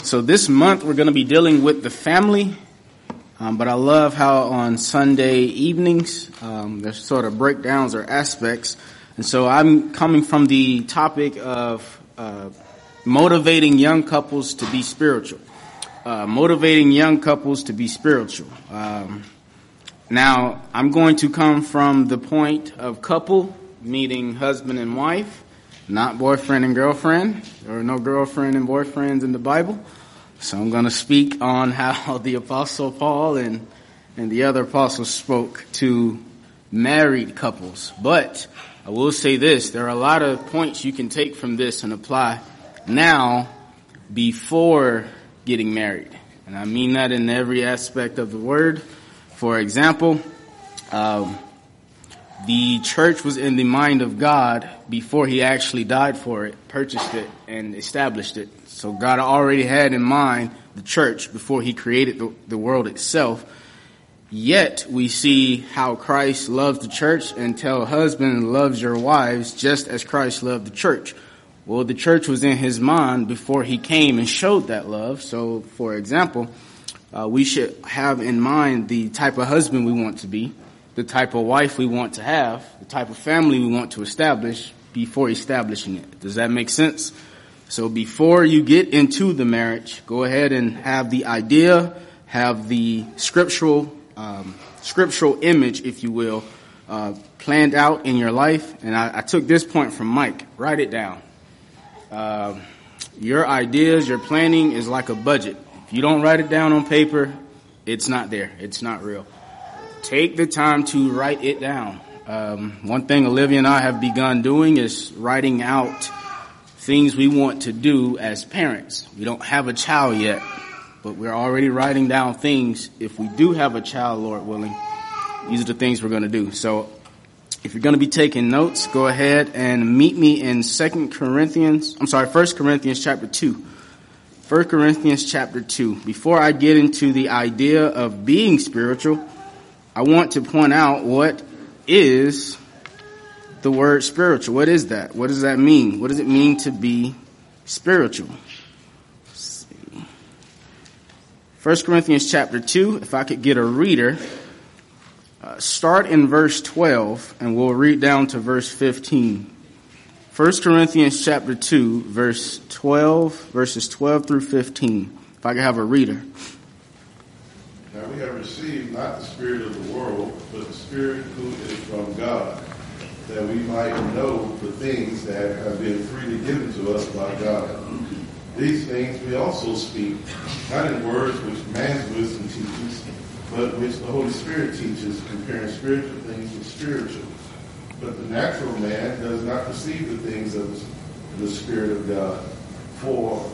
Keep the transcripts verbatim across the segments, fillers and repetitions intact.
So this month we're going to be dealing with the family, um, but I love how on Sunday evenings um, there's sort of breakdowns or aspects. And so I'm coming from the topic of uh, motivating young couples to be spiritual. Uh, motivating young couples to be spiritual. Um, now, I'm going to come from the point of couple, meaning husband and wife, not boyfriend and girlfriend. There are no girlfriend and boyfriends in the Bible. So I'm going to speak on how the Apostle Paul and, and the other apostles spoke to married couples. But I will say this, there are a lot of points you can take from this and apply now before getting married. And I mean that in every aspect of the word. For example, um, the church was in the mind of God before he actually died for it, purchased it, and established it. So God already had in mind the church before he created the, the world itself. Yet we see how Christ loves the church and tell husband loves your wives just as Christ loved the church. Well, the church was in his mind before he came and showed that love. So, for example, uh, we should have in mind the type of husband we want to be, the type of wife we want to have, the type of family we want to establish before establishing it. Does that make sense? So before you get into the marriage, go ahead and have the idea, have the scriptural, um, scriptural image, if you will, uh, planned out in your life. And I, I took this point from Mike. Write it down. Uh, your ideas, your planning is like a budget. If you don't write it down on paper, it's not there. It's not real. Take the time to write it down. Um, one thing Olivia and I have begun doing is writing out things we want to do as parents. We don't have a child yet, but we're already writing down things. If we do have a child, Lord willing, these are the things we're going to do. So if you're going to be taking notes, go ahead and meet me in Second Corinthians. I'm sorry, First Corinthians chapter two. First Corinthians chapter two. Before I get into the idea of being spiritual, I want to point out what is the word spiritual. What is that? What does that mean? What does it mean to be spiritual? Let's see. First Corinthians chapter two, if I could get a reader, uh, start in verse twelve and we'll read down to verse fifteen. First Corinthians chapter two, verse twelve, verses twelve through fifteen. If I could have a reader. Now we have received not the spirit of the world, but the Spirit who is from God, that we might know the things that have been freely given to us by God. These things we also speak, not in words which man's wisdom teaches, but which the Holy Spirit teaches, comparing spiritual things with spiritual. But the natural man does not perceive the things of the Spirit of God, for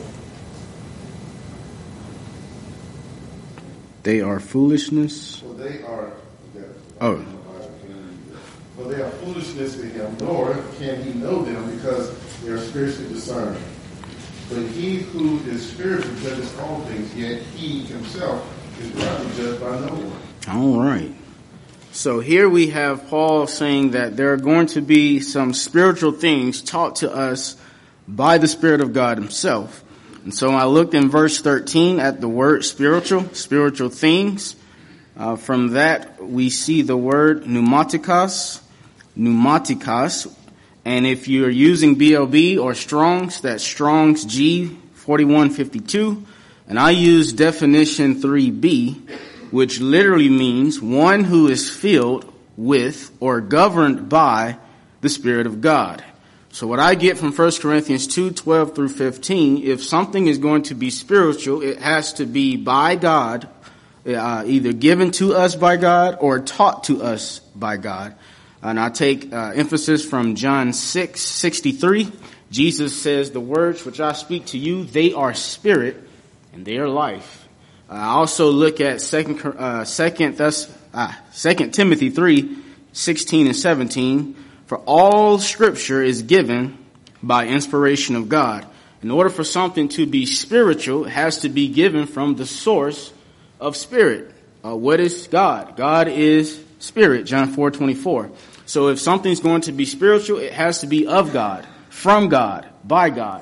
they are foolishness. For they are, oh. For they are foolishness to him, nor can he know them because they are spiritually discerned. But he who is spiritual judges all things, yet he himself is rightly judged by no one. All right. So here we have Paul saying that there are going to be some spiritual things taught to us by the Spirit of God himself. And so I looked in verse thirteen at the word spiritual, spiritual things. Uh, from that, we see the word pneumatikos, pneumatikos. And if you're using B L B or Strong's, that's Strong's G forty-one fifty-two. And I use definition three B, which literally means one who is filled with or governed by the Spirit of God. So what I get from First Corinthians two, twelve through fifteen, if something is going to be spiritual, it has to be by God, uh, either given to us by God or taught to us by God. And I take uh, emphasis from John six, sixty-three. Jesus says, the words which I speak to you, they are spirit and they are life. Uh, I also look at second, uh, second, thus, uh, second Timothy three, sixteen and seventeen. For all scripture is given by inspiration of God. In order for something to be spiritual, it has to be given from the source of spirit. Uh, what is God? God is spirit, John four twenty-four. So if something's going to be spiritual, it has to be of God, from God, by God.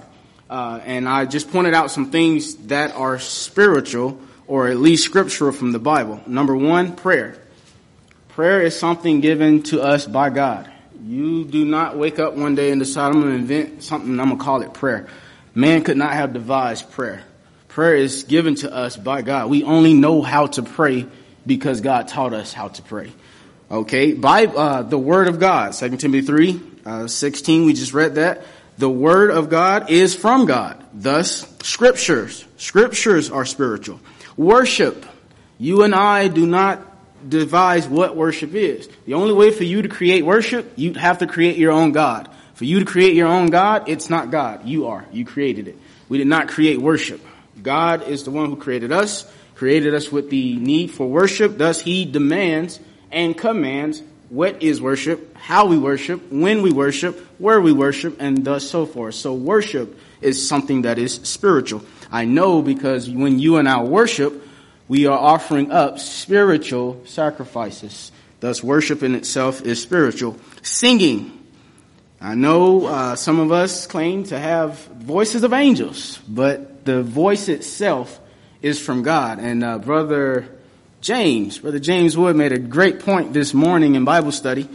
Uh, and I just pointed out some things that are spiritual, or at least scriptural from the Bible. Number one, prayer. Prayer is something given to us by God. You do not wake up one day and decide, I'm going to invent something, I'm going to call it prayer. Man could not have devised prayer. Prayer is given to us by God. We only know how to pray because God taught us how to pray. Okay, by uh, the Word of God, Second Timothy three, uh, sixteen, we just read that. The Word of God is from God. Thus, scriptures. Scriptures are spiritual. Worship. You and I do not devise what worship is. The only way for you to create worship, you have to create your own God. For you to create your own God, it's not God. You are. You created it. We did not create worship. God is the one who created us, created us with the need for worship. Thus, He demands and commands what is worship, how we worship, when we worship, where we worship, and thus so forth. So worship is something that is spiritual. I know because when you and I worship, we are offering up spiritual sacrifices. Thus worship in itself is spiritual. Singing. I know uh, some of us claim to have voices of angels, but the voice itself is from God. And uh, Brother James, Brother James Wood made a great point this morning in Bible study.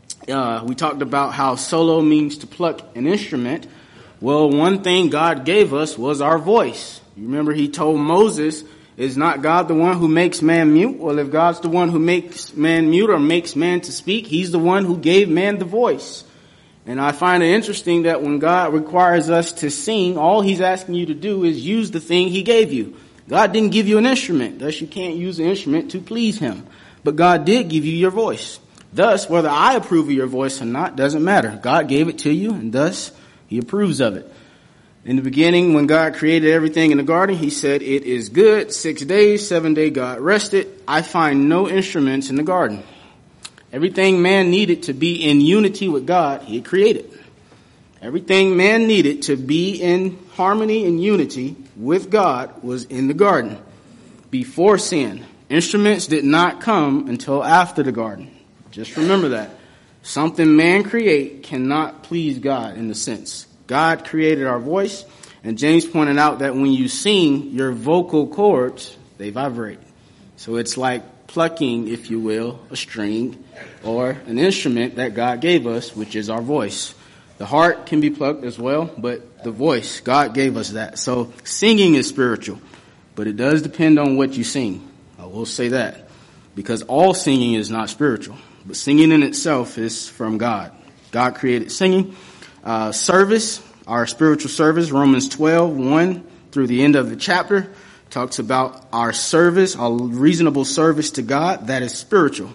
Uh, we talked about how solo means to pluck an instrument. Well, one thing God gave us was our voice. You remember He told Moses, is not God the one who makes man mute? Well, if God's the one who makes man mute or makes man to speak, He's the one who gave man the voice. And I find it interesting that when God requires us to sing, all He's asking you to do is use the thing He gave you. God didn't give you an instrument, thus you can't use an instrument to please Him. But God did give you your voice. Thus, whether I approve of your voice or not doesn't matter. God gave it to you, and thus He approves of it. In the beginning, when God created everything in the garden, He said, it is good. Six days, seven day God rested. I find no instruments in the garden. Everything man needed to be in unity with God, He created. Everything man needed to be in harmony and unity with God was in the garden before sin. Instruments did not come until after the garden. Just remember that. Something man create cannot please God in the sense. God created our voice, and James pointed out that when you sing, your vocal cords, they vibrate. So it's like plucking, if you will, a string or an instrument that God gave us, which is our voice. The heart can be plucked as well, but the voice, God gave us that. So singing is spiritual, but it does depend on what you sing. I will say that, because all singing is not spiritual, but singing in itself is from God. God created singing. Uh, service, our spiritual service, Romans twelve, one through the end of the chapter, talks about our service, our reasonable service to God. That is spiritual.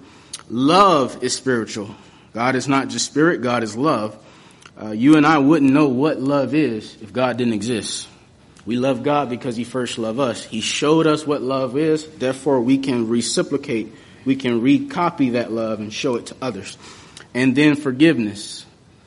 Love is spiritual. God is not just spirit, God is love. Uh, you and I wouldn't know what love is if God didn't exist. We love God because He first loved us. He showed us what love is. Therefore, we can reciprocate. We can recopy that love and show it to others. And then forgiveness.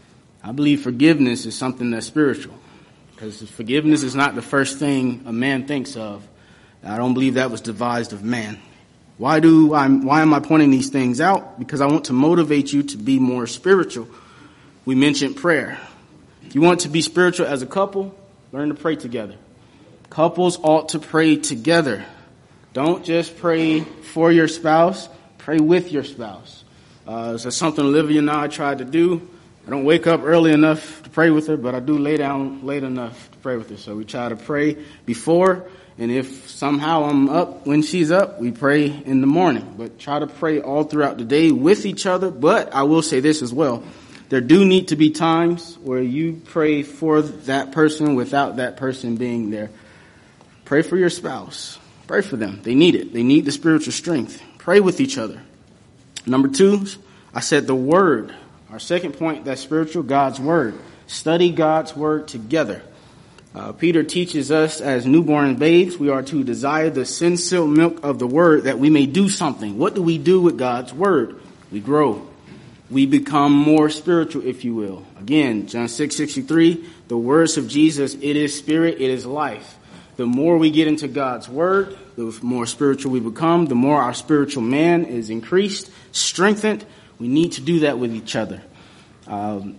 I believe forgiveness is something that's spiritual, because forgiveness is not the first thing a man thinks of. I don't believe that was devised of man. Why do I, why am I pointing these things out? Because I want to motivate you to be more spiritual. We mentioned prayer. If you want to be spiritual as a couple, learn to pray together. Couples ought to pray together. Don't just pray for your spouse, pray with your spouse. Uh, that's something Olivia and I tried to do. I don't wake up early enough to pray with her, but I do lay down late enough to pray with her. So we try to pray before, and if somehow I'm up when she's up, we pray in the morning. But try to pray all throughout the day with each other. But I will say this as well. There do need to be times where you pray for that person without that person being there. Pray for your spouse. Pray for them. They need it. They need the spiritual strength. Pray with each other. Number two, I said the Word. Our second point, that's spiritual, God's Word. Study God's Word together. Uh, Peter teaches us as newborn babes, we are to desire the sin-sealed milk of the Word that we may do something. What do we do with God's Word? We grow. We become more spiritual, if you will. Again, John six sixty-three, the words of Jesus, it is spirit, it is life. The more we get into God's Word, the more spiritual we become, the more our spiritual man is increased, strengthened. We need to do that with each other. Um,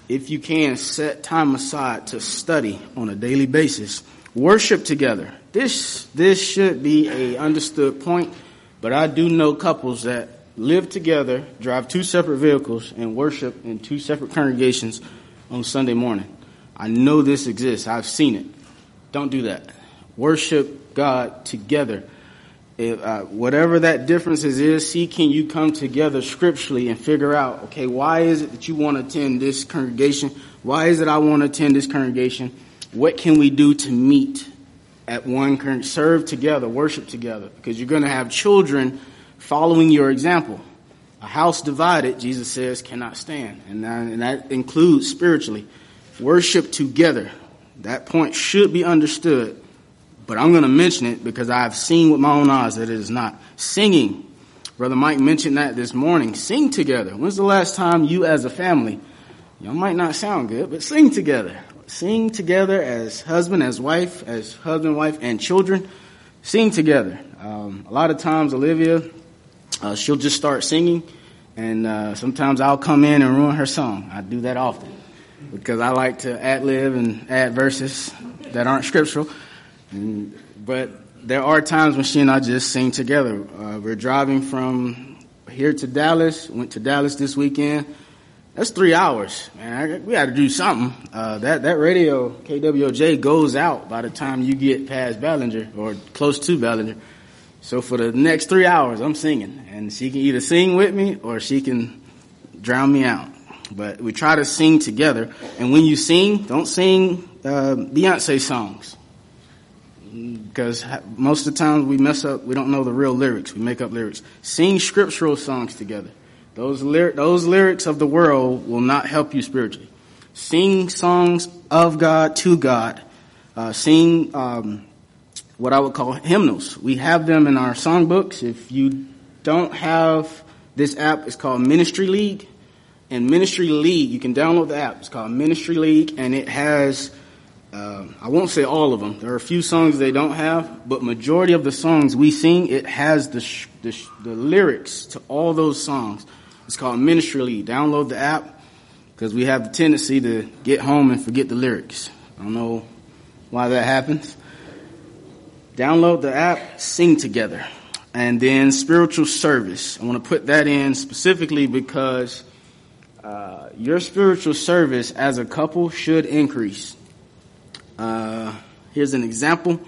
if you can, set time aside to study on a daily basis. Worship together. This this should be a understood point, but I do know couples that live together, drive two separate vehicles, and worship in two separate congregations on Sunday morning. I know this exists. I've seen it. Don't do that. Worship God together. If, uh, whatever that difference is, see, can you come together scripturally and figure out, okay, why is it that you want to attend this congregation? Why is it I want to attend this congregation? What can we do to meet at one congregation? Serve together, worship together, because you're going to have children following your example. A house divided, Jesus says, cannot stand. And that, and that includes spiritually. Worship together. That point should be understood. But I'm going to mention it because I've seen with my own eyes that it is not. Singing. Brother Mike mentioned that this morning. Sing together. When's the last time you as a family, y'all might not sound good, but sing together. Sing together as husband, as wife, as husband, wife, and children. Sing together. Um, a lot of times Olivia, uh, she'll just start singing, and uh, sometimes I'll come in and ruin her song. I do that often because I like to ad-lib and add verses that aren't scriptural. And, but there are times when she and I just sing together. Uh, we're driving from here to Dallas. Went to Dallas this weekend. That's three hours, man. I, we got to do something. Uh, that that radio K W O J goes out by the time you get past Ballinger or close to Ballinger. So for the next three hours, I'm singing, and she can either sing with me or she can drown me out. But we try to sing together. And when you sing, don't sing uh, Beyonce songs. Because most of the times we mess up, we don't know the real lyrics. We make up lyrics. Sing scriptural songs together. Those, lyri- those lyrics of the world will not help you spiritually. Sing songs of God to God. Uh, sing um, what I would call hymnals. We have them in our songbooks. If you don't have this app, it's called Ministry League. And Ministry League, you can download the app. It's called Ministry League, and it has... Uh, I won't say all of them. There are a few songs they don't have, but majority of the songs we sing, it has the sh- the, sh- the lyrics to all those songs. It's called Ministry League. Download the app because we have the tendency to get home and forget the lyrics. I don't know why that happens. Download the app, sing together. And then spiritual service. I want to put that in specifically because uh, your spiritual service as a couple should increase. Uh, here's an example.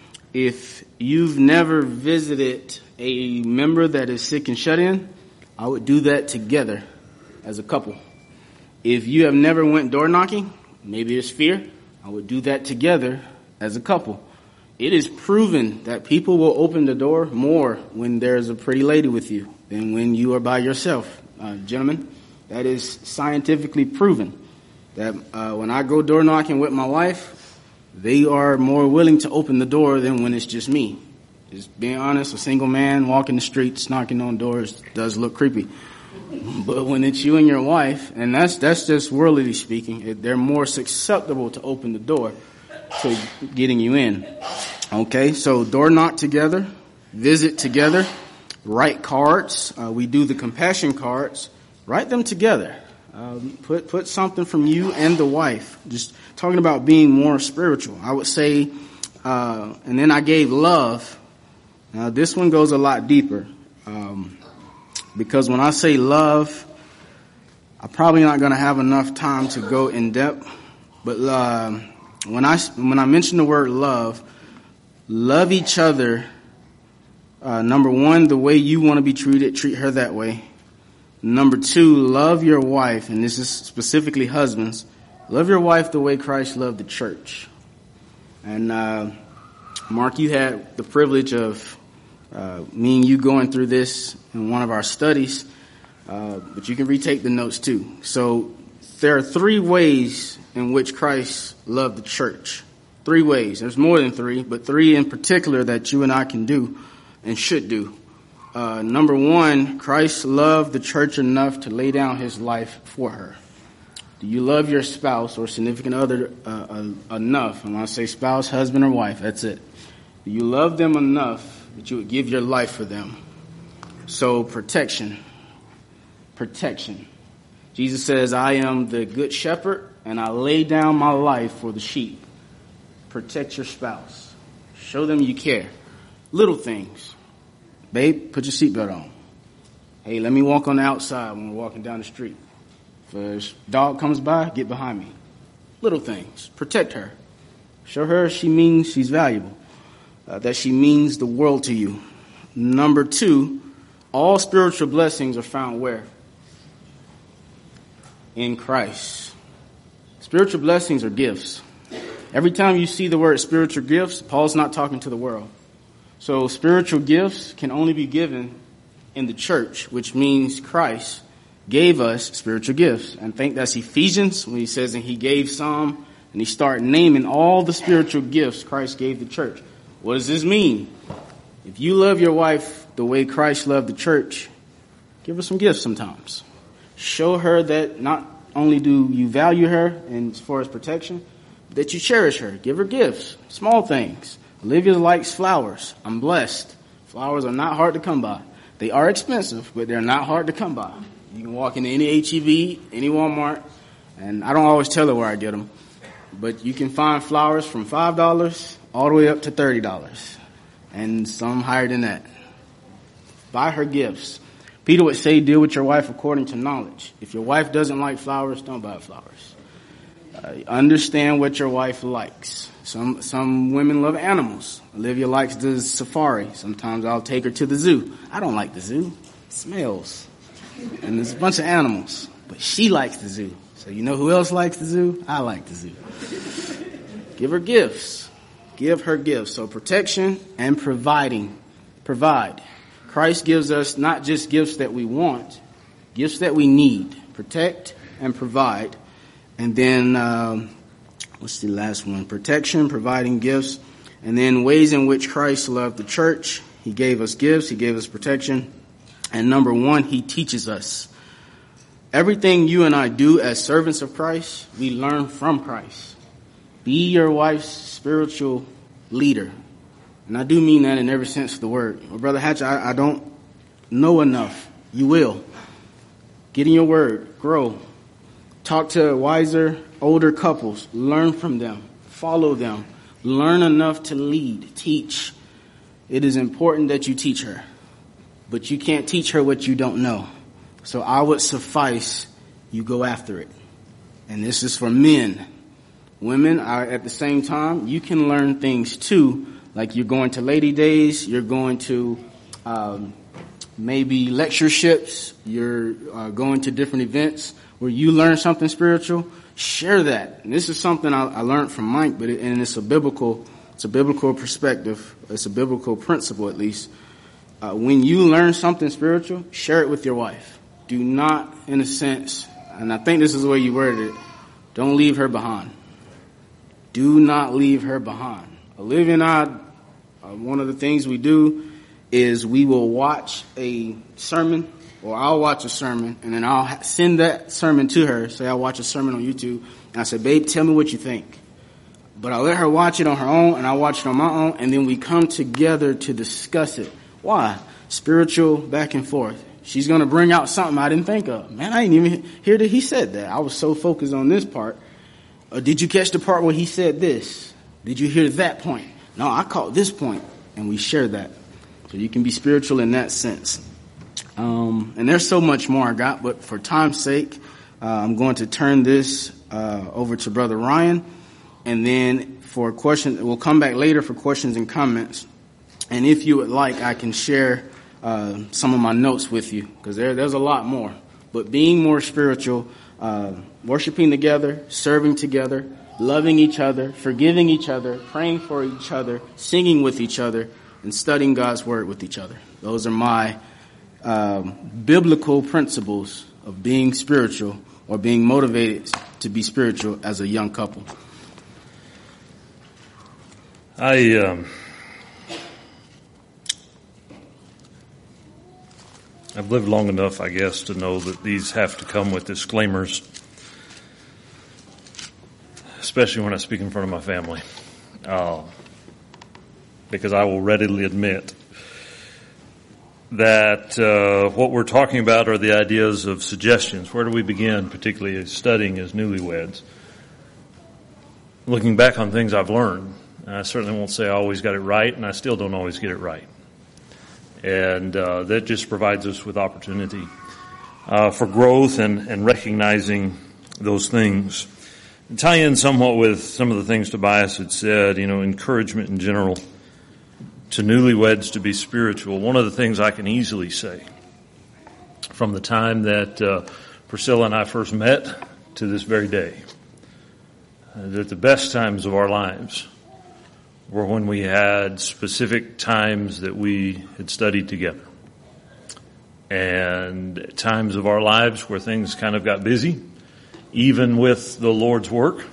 If you've never visited a member that is sick and shut in, I would do that together as a couple. If you have never went door knocking, maybe it's fear, I would do that together as a couple. It is proven that people will open the door more when there's a pretty lady with you than when you are by yourself. Uh, gentlemen, that is scientifically proven that uh, when I go door knocking with my wife, they are more willing to open the door than when it's just me. Just being honest, a single man walking the streets, knocking on doors does look creepy. But when it's you and your wife, and that's that's just worldly speaking, they're more susceptible to open the door to getting you in. Okay, so door knock together, visit together, write cards. Uh, we do the compassion cards. Write them together. Um, put put something from you and the wife. Just talking about being more spiritual. I would say, uh, and then I gave love. Now this one goes a lot deeper, um, because when I say love, I'm probably not going to have enough time to go in depth. But uh, when I when I mention the word love, love each other. Uh, number one, the way you want to be treated, treat her that way. Number two, love your wife, and this is specifically husbands. Love your wife the way Christ loved the church. And uh, Mark, you had the privilege of uh, me and you going through this in one of our studies, uh, but you can retake the notes too. So there are three ways in which Christ loved the church. Three ways. There's more than three, but three in particular that you and I can do and should do. Uh, number one, Christ loved the church enough to lay down his life for her. Do you love your spouse or significant other uh, uh, enough? And when I say spouse, husband, or wife, that's it. Do you love them enough that you would give your life for them? So protection. Protection. Jesus says, I am the good shepherd, and I lay down my life for the sheep. Protect your spouse. Show them you care. Little things. Babe, put your seatbelt on. Hey, let me walk on the outside when we're walking down the street. If a dog comes by, get behind me. Little things. Protect her. Show her she means she's valuable, uh, that she means the world to you. Number two, all spiritual blessings are found where? In Christ. Spiritual blessings are gifts. Every time you see the word spiritual gifts, Paul's not talking to the world. So spiritual gifts can only be given in the church, which means Christ gave us spiritual gifts. And I think that's Ephesians when he says, and he gave some, and he started naming all the spiritual gifts Christ gave the church. What does this mean? If you love your wife the way Christ loved the church, give her some gifts sometimes. Show her that not only do you value her and as far as protection, but that you cherish her. Give her gifts, small things. Olivia likes flowers. I'm blessed. Flowers are not hard to come by. They are expensive, but they're not hard to come by. You can walk into any H E B, any Walmart, and I don't always tell her where I get them, but you can find flowers from five dollars all the way up to thirty dollars, and some higher than that. Buy her gifts. Peter would say, deal with your wife according to knowledge. If your wife doesn't like flowers, don't buy flowers. Uh, understand what your wife likes. Some some women love animals. Olivia likes the safari. Sometimes I'll take her to the zoo. I don't like the zoo. It smells. And there's a bunch of animals. But she likes the zoo. So you know who else likes the zoo? I like the zoo. Give her gifts. Give her gifts. So protection and providing. Provide. Christ gives us not just gifts that we want, gifts that we need. Protect and provide. And then, um, what's the last one? Protection, providing gifts. And then ways in which Christ loved the church. He gave us gifts. He gave us protection. And number one, he teaches us. Everything you and I do as servants of Christ, we learn from Christ. Be your wife's spiritual leader. And I do mean that in every sense of the word. Well, Brother Hatch, I, I don't know enough. You will. Get in your word. Grow. Talk to wiser, older couples. Learn from them. Follow them. Learn enough to lead. Teach. It is important that you teach her. But you can't teach her what you don't know. So I would suffice you go after it. And this is for men. Women are at the same time. You can learn things too. Like you're going to lady days, you're going to um, maybe lectureships, you're uh, going to different events where you learn something spiritual. Share that. And this is something I, I learned from Mike, but it, and it's a biblical, it's a biblical perspective. It's a biblical principle, at least. Uh, when you learn something spiritual, share it with your wife. Do not, in a sense, and I think this is the way you worded it, don't leave her behind. Do not leave her behind. Olivia and I, uh, one of the things we do is we will watch a sermon, or I'll watch a sermon, and then I'll send that sermon to her. Say I watch a sermon on YouTube, and I say, babe, tell me what you think. But I let her watch it on her own, and I watch it on my own, and then we come together to discuss it. Why? Spiritual back and forth. She's going to bring out something I didn't think of. Man, I didn't even hear that he said that. I was so focused on this part. Or did you catch the part where he said this? Did you hear that point? No, I caught this point, and we share that. So you can be spiritual in that sense. Um, and there's so much more I got, but for time's sake, uh, I'm going to turn this uh, over to Brother Ryan. And then for questions, we'll come back later for questions and comments. And if you would like, I can share uh, some of my notes with you, because there, there's a lot more. But being more spiritual, uh, worshiping together, serving together, loving each other, forgiving each other, praying for each other, singing with each other, and studying God's word with each other. Those are my um, biblical principles of being spiritual or being motivated to be spiritual as a young couple. I um, I've lived long enough, I guess, to know that these have to come with disclaimers, especially when I speak in front of my family, uh, because I will readily admit that uh, what we're talking about are the ideas of suggestions. Where do we begin, particularly studying as newlyweds? Looking back on things I've learned, I certainly won't say I always got it right, and I still don't always get it right. And uh, that just provides us with opportunity uh, for growth and, and recognizing those things. And tie in somewhat with some of the things Tobias had said, you know, encouragement in general to newlyweds to be spiritual. One of the things I can easily say from the time that uh, Priscilla and I first met to this very day, uh, that the best times of our lives were when we had specific times that we had studied together. And times of our lives where things kind of got busy, even with the Lord's work,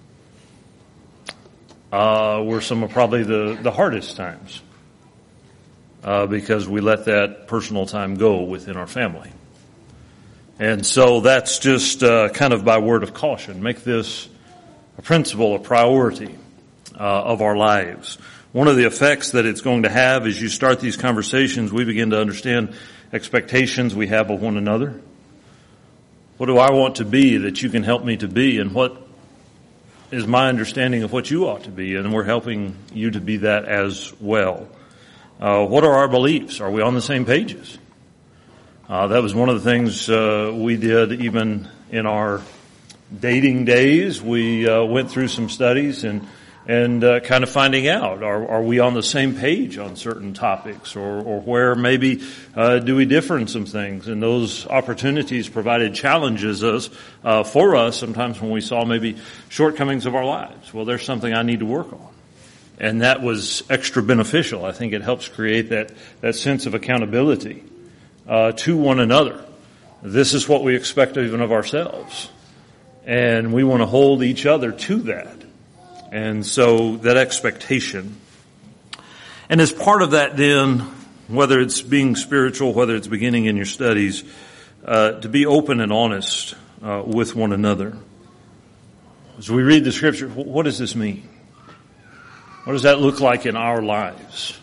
uh, were some of probably the, the hardest times. Uh, because we let that personal time go within our family. And so that's just uh, kind of by word of caution. Make this a principle, a priority uh, of our lives. One of the effects that it's going to have as you start these conversations, we begin to understand expectations we have of one another. What do I want to be that you can help me to be? And what is my understanding of what you ought to be? And we're helping you to be that as well. Uh, what are our beliefs? Are we on the same pages? Uh, that was one of the things uh, we did even in our dating days. We uh, went through some studies and and uh, kind of finding out, are, are we on the same page on certain topics, or, or where maybe uh, do we differ in some things? And those opportunities provided challenges us uh, for us sometimes when we saw maybe shortcomings of our lives. Well, there's something I need to work on. And that was extra beneficial. I think it helps create that, that sense of accountability uh, to one another. This is what we expect even of ourselves. And we want to hold each other to that. And so that expectation. And as part of that then, whether it's being spiritual, whether it's beginning in your studies, uh, to be open and honest uh, with one another. As we read the scripture, what does this mean? What does that look like in our lives?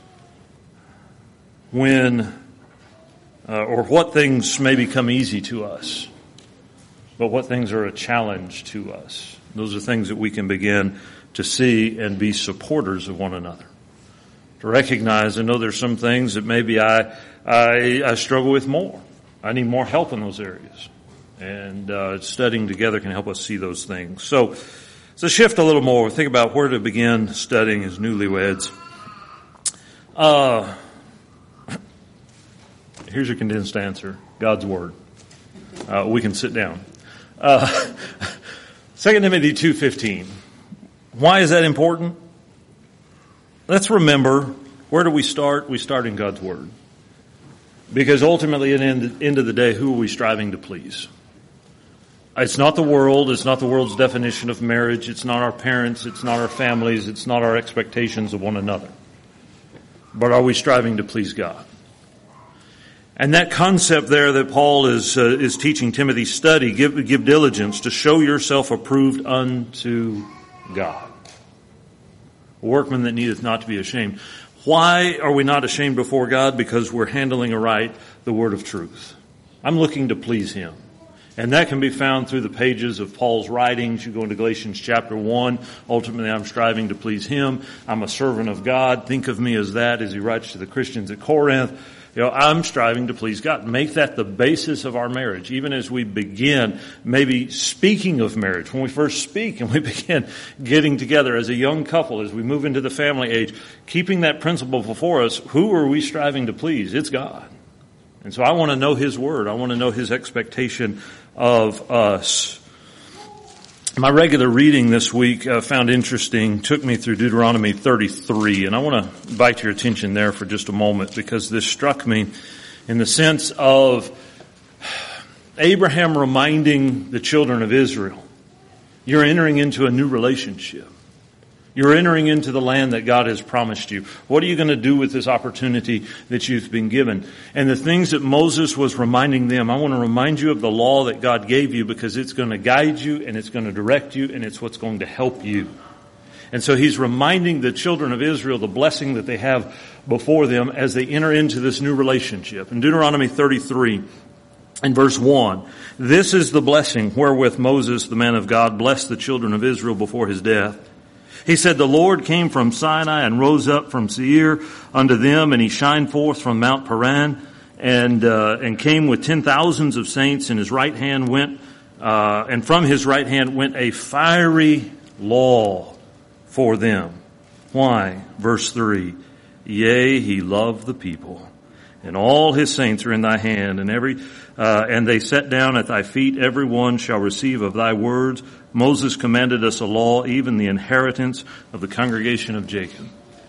When, uh, or what things may become easy to us, but what things are a challenge to us? Those are things that we can begin to see and be supporters of one another. To recognize, I know there's some things that maybe I, I, I struggle with more. I need more help in those areas. And, uh, studying together can help us see those things. So, so shift a little more. Think about where to begin studying as newlyweds. Uh, here's your condensed answer. God's Word. Uh, we can sit down. Uh, Second Timothy two fifteen. Why is that important? Let's remember, where do we start? We start in God's Word. Because ultimately, at the end, end of the day, who are we striving to please? It's not the world. It's not the world's definition of marriage. It's not our parents. It's not our families. It's not our expectations of one another. But are we striving to please God? And that concept there that Paul is uh, is teaching Timothy, study, give give diligence to show yourself approved unto God. A workman that needeth not to be ashamed. Why are we not ashamed before God? Because we're handling aright the word of truth. I'm looking to please Him. And that can be found through the pages of Paul's writings. You go into Galatians chapter one. Ultimately, I'm striving to please Him. I'm a servant of God. Think of me as that, as he writes to the Christians at Corinth. You know, I'm striving to please God. Make that the basis of our marriage. Even as we begin, maybe speaking of marriage, when we first speak and we begin getting together as a young couple, as we move into the family age, keeping that principle before us, who are we striving to please? It's God. And so I want to know His Word. I want to know His expectation of us. My regular reading this week uh, found interesting, took me through Deuteronomy thirty-three, and I want to invite your attention there for just a moment because this struck me in the sense of Abraham reminding the children of Israel, you're entering into a new relationship. You're entering into the land that God has promised you. What are you going to do with this opportunity that you've been given? And the things that Moses was reminding them, I want to remind you of the law that God gave you because it's going to guide you and it's going to direct you and it's what's going to help you. And so he's reminding the children of Israel the blessing that they have before them as they enter into this new relationship. In Deuteronomy thirty-three, in verse one, this is the blessing wherewith Moses, the man of God, blessed the children of Israel before his death. He said, the Lord came from Sinai and rose up from Seir unto them, and he shined forth from Mount Paran, and uh, and came with ten thousands of saints, and his right hand went, uh, and from his right hand went a fiery law for them. Why? Verse three, yea, he loved the people, and all his saints are in thy hand, and every uh, and they sat down at thy feet, every one shall receive of thy words. Moses commanded us a law, even the inheritance of the congregation of Jacob.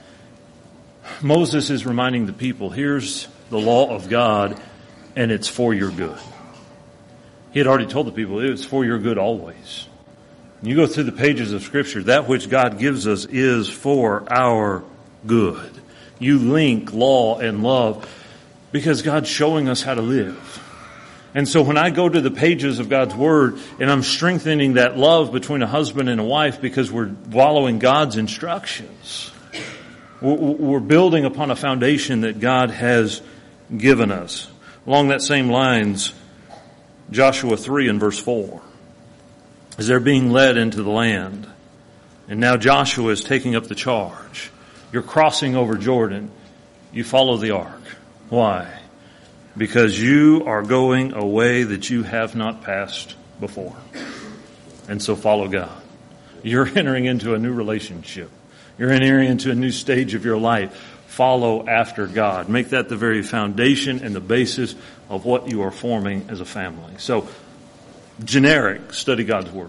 Moses is reminding the people, here's the law of God, and it's for your good. He had already told the people, it's for your good always. When you go through the pages of Scripture, that which God gives us is for our good. You link law and love because God's showing us how to live. And so when I go to the pages of God's Word and I'm strengthening that love between a husband and a wife because we're following God's instructions, we're building upon a foundation that God has given us. Along that same lines, Joshua three and verse four. As they're being led into the land, and now Joshua is taking up the charge. You're crossing over Jordan. You follow the ark. Why? Because you are going a way that you have not passed before. And so follow God. You're entering into a new relationship. You're entering into a new stage of your life. Follow after God. Make that the very foundation and the basis of what you are forming as a family. So, generic, study God's Word.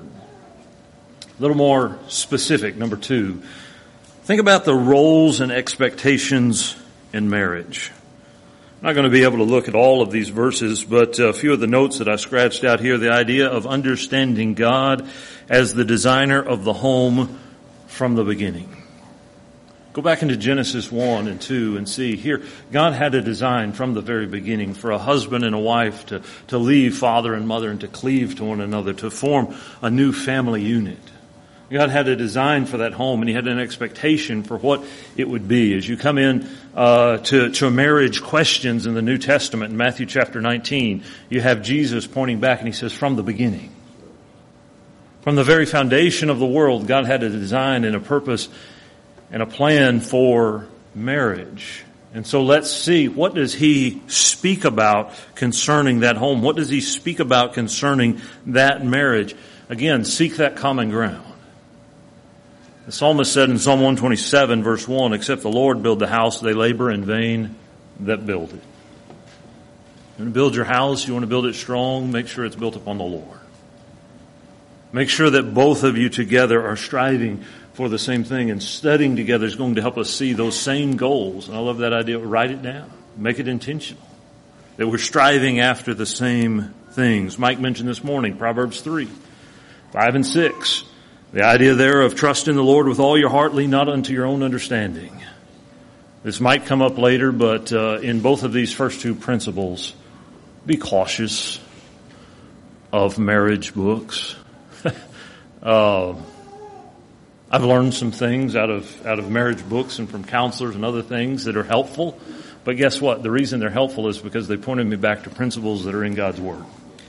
A little more specific, number two. Think about the roles and expectations in marriage. I'm not going to be able to look at all of these verses, but a few of the notes that I scratched out here, the idea of understanding God as the designer of the home from the beginning. Go back into Genesis one and two and see here, God had a design from the very beginning for a husband and a wife to, to leave father and mother and to cleave to one another, to form a new family unit. God had a design for that home, and He had an expectation for what it would be. As you come in uh, to, to marriage questions in the New Testament, in Matthew chapter nineteen, you have Jesus pointing back, and He says, from the beginning. From the very foundation of the world, God had a design and a purpose and a plan for marriage. And so let's see, what does He speak about concerning that home? What does He speak about concerning that marriage? Again, seek that common ground. The psalmist said in Psalm one twenty-seven, verse one, except the Lord build the house, they labor in vain that build it. You want to build your house, you want to build it strong, make sure it's built upon the Lord. Make sure that both of you together are striving for the same thing, and studying together is going to help us see those same goals. And I love that idea. Write it down. Make it intentional. That we're striving after the same things. Mike mentioned this morning, Proverbs three, five and six. The idea there of trust in the Lord with all your heart, lean not unto your own understanding. This might come up later, but uh, in both of these first two principles, be cautious of marriage books. uh, I've learned some things out of out of marriage books and from counselors and other things that are helpful. But guess what? The reason they're helpful is because they pointed me back to principles that are in God's Word.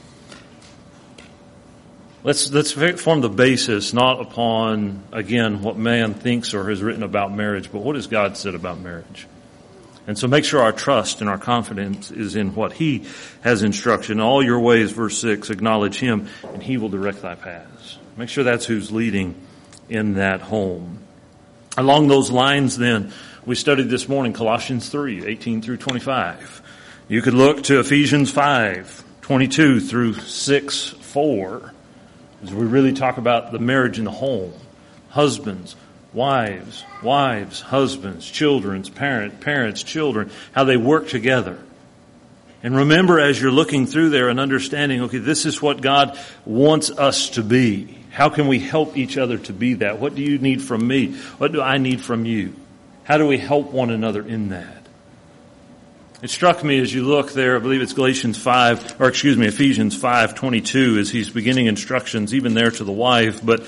Let's let's form the basis not upon, again, what man thinks or has written about marriage, but what has God said about marriage. And so make sure our trust and our confidence is in what He has instructed. In all your ways, verse six, acknowledge Him, and He will direct thy paths. Make sure that's who's leading in that home. Along those lines, then, we studied this morning Colossians three, eighteen through twenty-five. You could look to Ephesians five, twenty-two through six, four. As we really talk about the marriage in the home. Husbands, wives, wives, husbands, children's, parent, parents, children, how they work together. And remember, as you're looking through there and understanding, okay, this is what God wants us to be. How can we help each other to be that? What do you need from me? What do I need from you? How do we help one another in that? It struck me as you look there, I believe it's Galatians five, or excuse me, Ephesians five twenty-two, as he's beginning instructions even there to the wife. But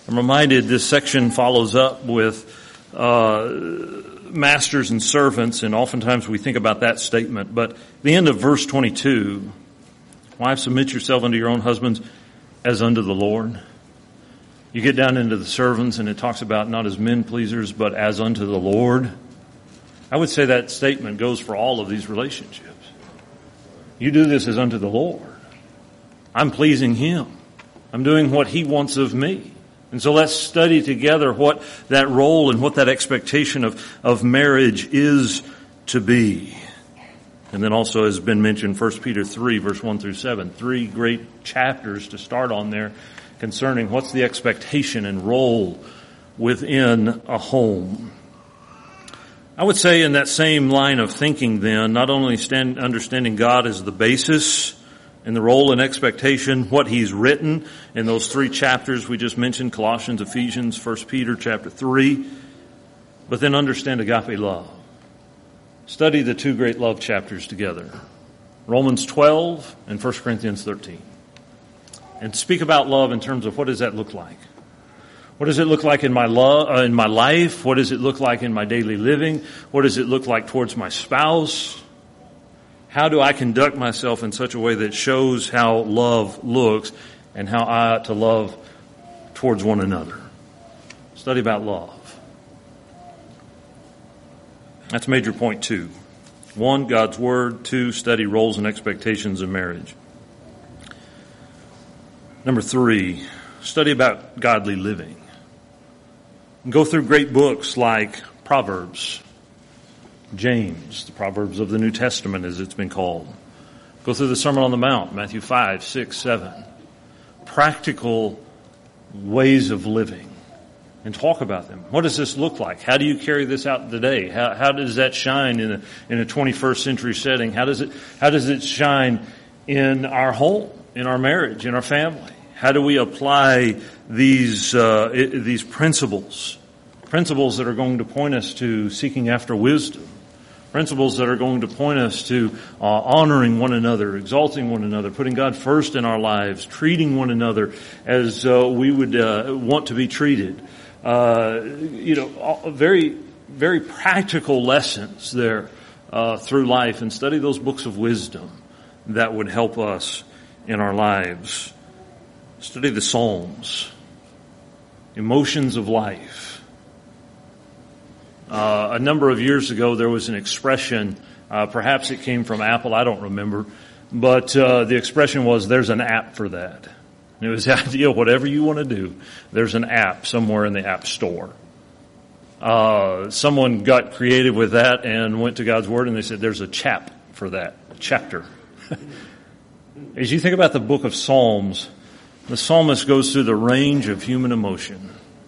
I'm reminded this section follows up with uh, masters and servants, and oftentimes we think about that statement. But the end of verse twenty-two, wives, submit yourself unto your own husbands as unto the Lord. You get down into the servants, and it talks about not as men pleasers, but as unto the Lord. I would say that statement goes for all of these relationships. You do this as unto the Lord. I'm pleasing Him. I'm doing what He wants of me. And so let's study together what that role and what that expectation of, of marriage is to be. And then also, as has been mentioned, First Peter three, verse one through seven, three great chapters to start on there concerning what's the expectation and role within a home. I would say in that same line of thinking then, not only stand, understanding God as the basis and the role and expectation, what He's written in those three chapters we just mentioned, Colossians, Ephesians, First Peter chapter three, but then understand agape love. Study the two great love chapters together, Romans twelve and First Corinthians thirteen. And speak about love in terms of what does that look like? What does it look like in my love, uh, in my life? What does it look like in my daily living? What does it look like towards my spouse? How do I conduct myself in such a way that shows how love looks and how I ought to love towards one another? Study about love. That's major point two. One, God's Word. Two, study roles and expectations in marriage. Number three, study about godly living. Go through great books like Proverbs, James, the Proverbs of the New Testament as it's been called. Go through the Sermon on the Mount, Matthew five, six, seven. Practical ways of living. And talk about them. What does this look like? How do you carry this out today? How, how does that shine in a, in a twenty-first century setting? How does it, how does it shine in our home, in our marriage, in our family? How do we apply these, uh, these principles? Principles that are going to point us to seeking after wisdom. Principles that are going to point us to uh, honoring one another, exalting one another, putting God first in our lives, treating one another as uh, we would uh, want to be treated. Uh, you know, very, very practical lessons there uh, through life, and study those books of wisdom that would help us in our lives. Study the Psalms, emotions of life. Uh, a number of years ago, there was an expression, uh, perhaps it came from Apple, I don't remember, but uh, the expression was, there's an app for that. And it was the idea, whatever you want to do, there's an app somewhere in the App Store. Uh, someone got creative with that and went to God's Word and they said, there's a chap for that, a chapter. As you think about the book of Psalms, the psalmist goes through the range of human emotion.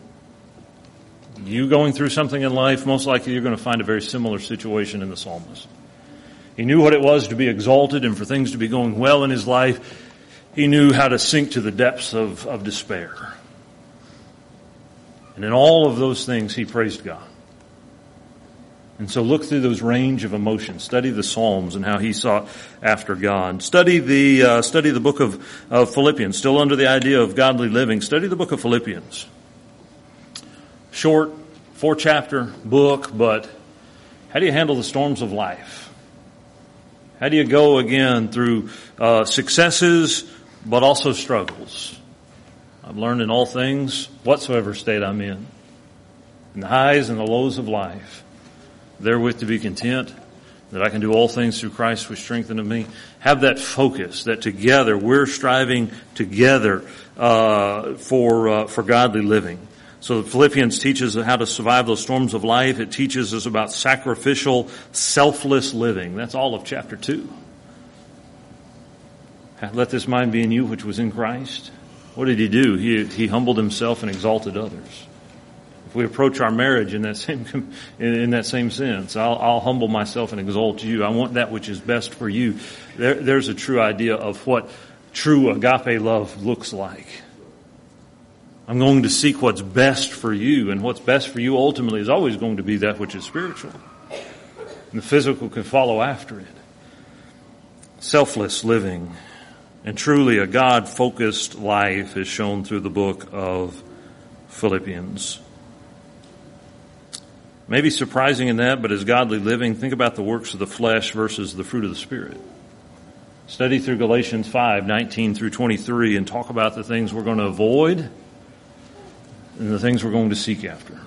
You going through something in life, most likely you're going to find a very similar situation in the psalmist. He knew what it was to be exalted and for things to be going well in his life. He knew how to sink to the depths of, of despair. And in all of those things, he praised God. And so look through those range of emotions. Study the Psalms and how he sought after God. Study the uh, study the book of, of Philippians, still under the idea of godly living. Study the book of Philippians. Short, four-chapter book, but how do you handle the storms of life? How do you go again through uh, successes, but also struggles? I've learned in all things, whatsoever state I'm in, in the highs and the lows of life, therewith to be content, that I can do all things through Christ which strengtheneth me. Have that focus, that together we're striving together uh, for uh, for godly living. So Philippians teaches us how to survive those storms of life. It teaches us about sacrificial, selfless living. That's all of chapter two. Let this mind be in you which was in Christ. What did he do? He, he humbled himself and exalted others. If we approach our marriage in that same in that same sense, I'll, I'll humble myself and exalt you. I want that which is best for you. There, there's a true idea of what true agape love looks like. I'm going to seek what's best for you, and what's best for you ultimately is always going to be that which is spiritual. And the physical can follow after it. Selfless living and truly a God-focused life is shown through the book of Philippians. Maybe surprising in that, but as godly living, think about the works of the flesh versus the fruit of the Spirit. Study through Galatians five, nineteen through twenty-three, and talk about the things we're going to avoid and the things we're going to seek after.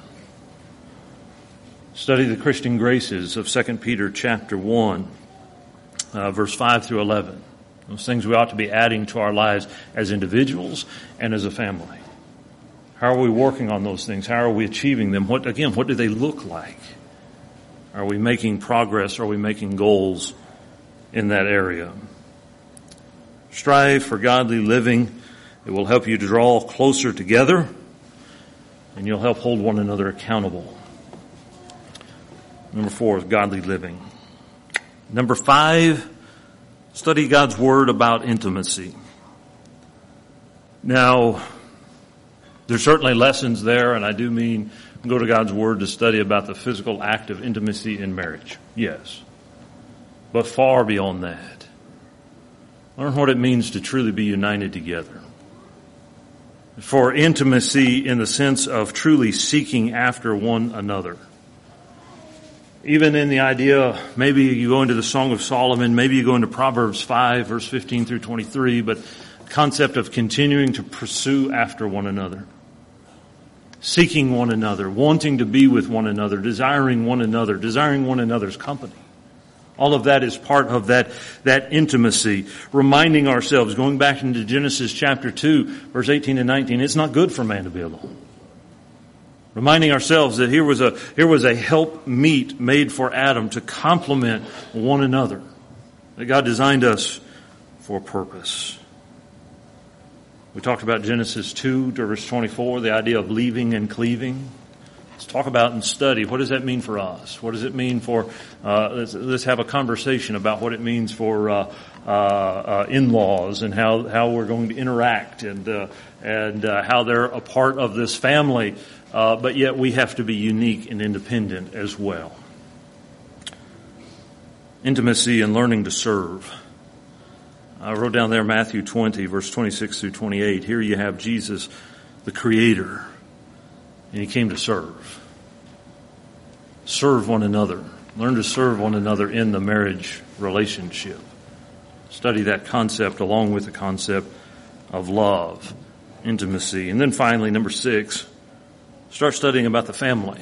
Study the Christian graces of Second Peter chapter one, uh, verse five through eleven. Those things we ought to be adding to our lives as individuals and as a family. How are we working on those things? How are we achieving them? What, again, what do they look like? Are we making progress? Are we making goals in that area? Strive for godly living. It will help you to draw closer together, and you'll help hold one another accountable. Number four is godly living. Number five, study God's Word about intimacy. Now, there's certainly lessons there, and I do mean go to God's Word to study about the physical act of intimacy in marriage. Yes. But far beyond that. Learn what it means to truly be united together. For intimacy in the sense of truly seeking after one another. Even in the idea, maybe you go into the Song of Solomon, maybe you go into Proverbs five, verse fifteen through twenty-three, but concept of continuing to pursue after one another. Seeking one another, wanting to be with one another, desiring one another, desiring one another's company. All of that is part of that, that intimacy. Reminding ourselves, going back into Genesis chapter two, verse eighteen and nineteen, it's not good for man to be alone. Reminding ourselves that here was a, here was a help meet made for Adam to complement one another. That God designed us for a purpose. We talked about Genesis two, verse twenty-four, the idea of leaving and cleaving. Let's talk about and study. What does that mean for us? What does it mean for, uh, let's, let's have a conversation about what it means for, uh, uh, uh, in-laws and how, how we're going to interact and, uh, and, uh, how they're a part of this family. Uh, but yet we have to be unique and independent as well. Intimacy and learning to serve. I wrote down there Matthew twenty, verse twenty-six through twenty-eight. Here you have Jesus, the Creator. And he came to serve. Serve one another. Learn to serve one another in the marriage relationship. Study that concept along with the concept of love, intimacy. And then finally, number six, start studying about the family.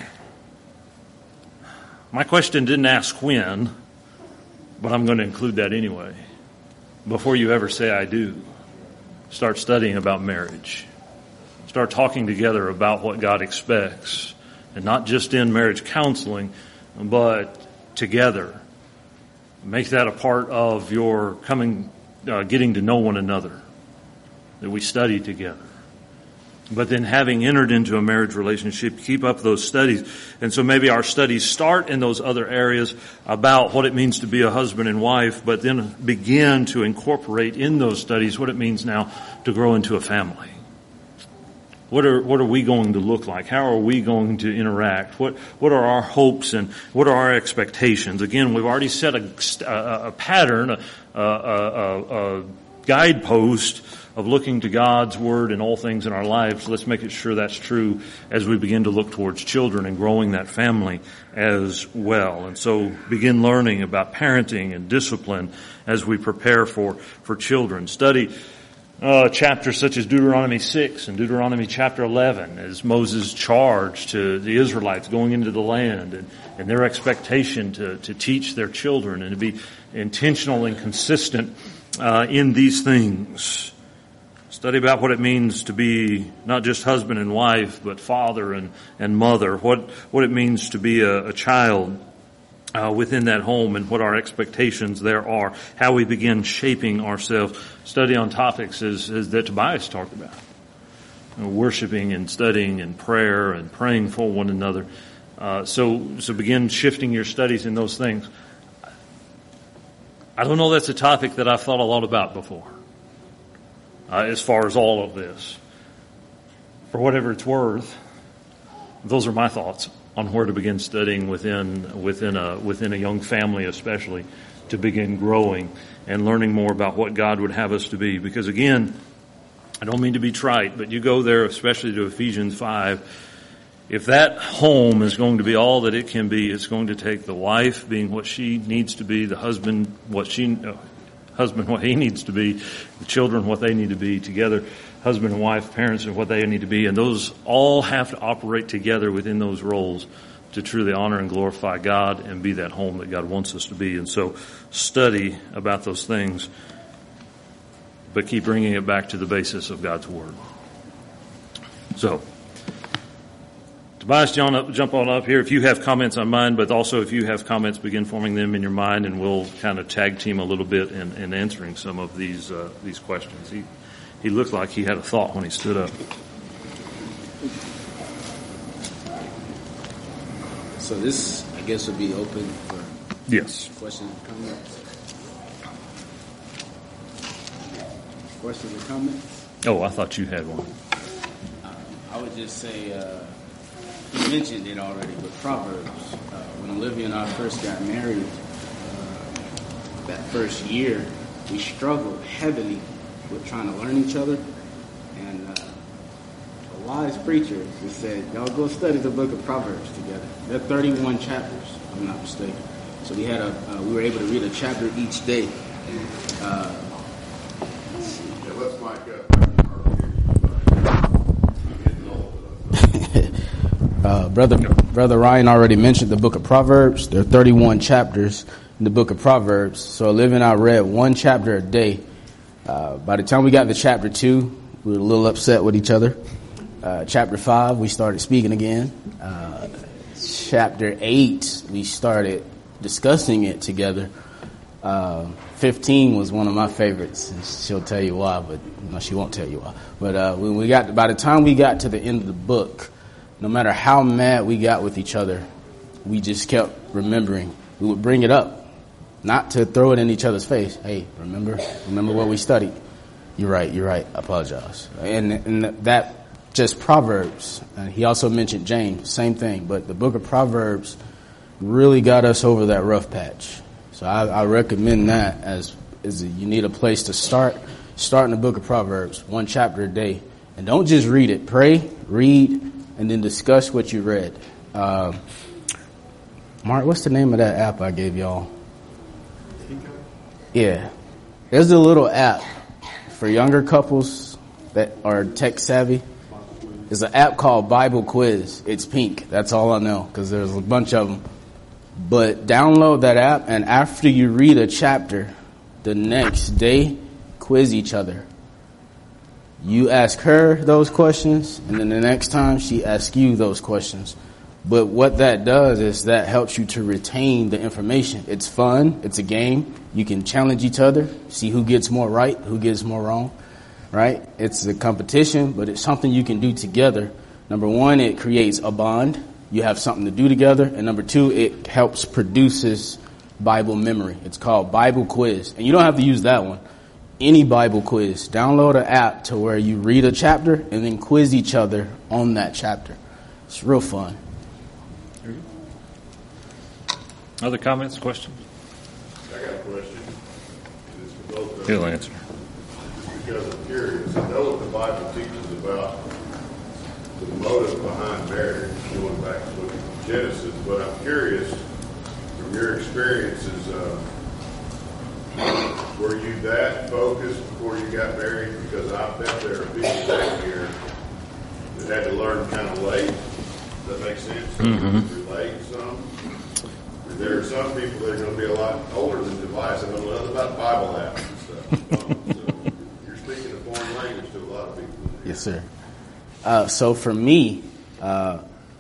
My question didn't ask when, but I'm going to include that anyway. Before you ever say I do, start studying about marriage. Start talking together about what God expects, and not just in marriage counseling, but together. Make that a part of your coming, uh, getting to know one another, that we study together. But then having entered into a marriage relationship, keep up those studies. And so maybe our studies start in those other areas about what it means to be a husband and wife, but then begin to incorporate in those studies what it means now to grow into a family. What are, what are we going to look like? How are we going to interact? What, what are our hopes and what are our expectations? Again, we've already set a, a, a pattern, a, a, a, a guidepost of looking to God's Word in all things in our lives. So let's make it sure that's true as we begin to look towards children and growing that family as well. And so begin learning about parenting and discipline as we prepare for, for children. Study Uh, chapters such as Deuteronomy six and Deuteronomy chapter eleven as Moses charged to the Israelites going into the land and, and their expectation to, to teach their children and to be intentional and consistent uh, in these things. Study about what it means to be not just husband and wife, but father and, and mother. What, what it means to be a, a child Uh, within that home and what our expectations there are, how we begin shaping ourselves. Study on topics as, as that Tobias talked about. You know, worshiping and studying and prayer and praying for one another. Uh, so, so begin shifting your studies in those things. I don't know that's a topic that I've thought a lot about before. Uh, as far as all of this. For whatever it's worth, those are my thoughts on where to begin studying within within a within a young family, especially to begin growing and learning more about what God would have us to be. Because again, I don't mean to be trite, but you go there, especially to Ephesians five. If that home is going to be all that it can be, it's going to take the wife being what she needs to be, the husband what she, uh, husband what he needs to be, the children what they need to be together, husband and wife, parents and what they need to be, and those all have to operate together within those roles to truly honor and glorify God and be that home that God wants us to be. And so study about those things, but keep bringing it back to the basis of God's Word. So, Tobias, jump on up here if you have comments on mine, but also if you have comments, begin forming them in your mind, and we'll kind of tag team a little bit in, in answering some of these uh, these questions. He he looked like he had a thought when he stood up. So this, I guess, would be open for yes questions and comments. Questions and comments? Oh, I thought you had one. Uh, I would just say. Uh, You mentioned it already, but Proverbs. Uh, when Olivia and I first got married, uh, that first year, we struggled heavily with trying to learn each other. And uh, a wise preacher just said, y'all go study the book of Proverbs together. There are thirty-one chapters, if I'm not mistaken. So we had a, uh, we were able to read a chapter each day. Uh, yeah, let's mic up. Uh, brother, brother Ryan already mentioned the book of Proverbs. There are thirty-one chapters in the book of Proverbs. So Olivia and I read one chapter a day. Uh, by the time we got to chapter two, we were a little upset with each other. Uh, chapter five, we started speaking again. Uh, chapter eight, we started discussing it together. Uh, fifteen was one of my favorites. And she'll tell you why, but no, she won't tell you why. But uh, when we got, by the time we got to the end of the book, no matter how mad we got with each other, we just kept remembering. We would bring it up, not to throw it in each other's face. Hey, remember, remember what we studied. You're right, you're right. I apologize. And, and that just Proverbs. And he also mentioned James, same thing. But the book of Proverbs really got us over that rough patch. So I, I recommend that as, as a, you need a place to start. Start in the book of Proverbs, one chapter a day. And don't just read it. Pray, read, and then discuss what you read. Uh, Mark, what's the name of that app I gave y'all? Yeah. There's a little app for younger couples that are tech savvy. There's an app called Bible Quiz. It's pink. That's all I know because there's a bunch of them. But download that app, and after you read a chapter, the next day, quiz each other. You ask her those questions, and then the next time she asks you those questions. But what that does is that helps you to retain the information. It's fun. It's a game. You can challenge each other, see who gets more right, who gets more wrong, right? It's a competition, but it's something you can do together. Number one, it creates a bond. You have something to do together. And number two, it helps produces Bible memory. It's called Bible Quiz. And you don't have to use that one. Any Bible quiz. Download an app to where you read a chapter and then quiz each other on that chapter. It's real fun. Other comments, questions? I got a question. It's for both of He'll you. answer. Because I'm curious. I know what the Bible teaches about the motive behind marriage, going back to Genesis, but I'm curious, from your experiences, uh, were you that focused before you got married? Because I bet there are people out here that had to learn kind of late. Does that make sense? Mm-hmm. Relate some. There are some people that are going to be a lot older than Tobias and know nothing about Bible apps and stuff. Um, so you're speaking a foreign language to a lot of people. Yes, sir. Uh, so for me, uh,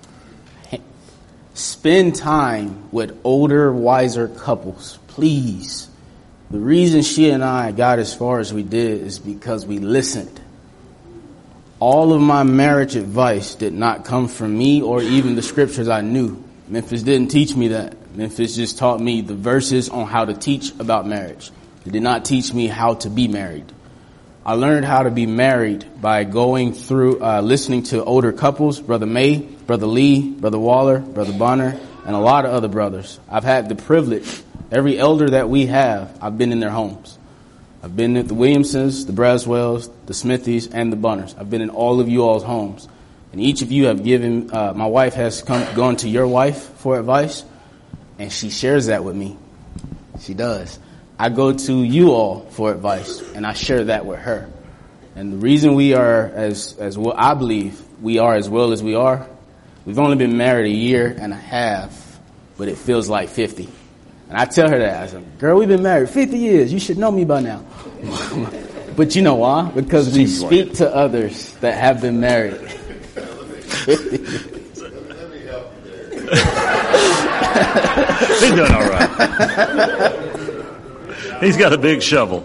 spend time with older, wiser couples, please. The reason she and I got as far as we did is because we listened. All of my marriage advice did not come from me or even the scriptures I knew. Memphis didn't teach me that. Memphis just taught me the verses on how to teach about marriage. It did not teach me how to be married. I learned how to be married by going through, uh, listening to older couples, Brother May, Brother Lee, Brother Waller, Brother Bonner, and a lot of other brothers. I've had the privilege. Every elder that we have, I've been in their homes. I've been at the Williamsons, the Braswells, the Smithies, and the Bunners. I've been in all of you all's homes. And each of you have given, uh, my wife has come, gone to your wife for advice, and she shares that with me. She does. I go to you all for advice, and I share that with her. And the reason we are as, as well, I believe we are as well as we are, we've only been married a year and a half, but it feels like fifty. And I tell her that. I said, girl, we've been married fifty years. You should know me by now. But you know why? Because we speak to others that have been married. Let me help you there. He's doing all right. He's got a big shovel.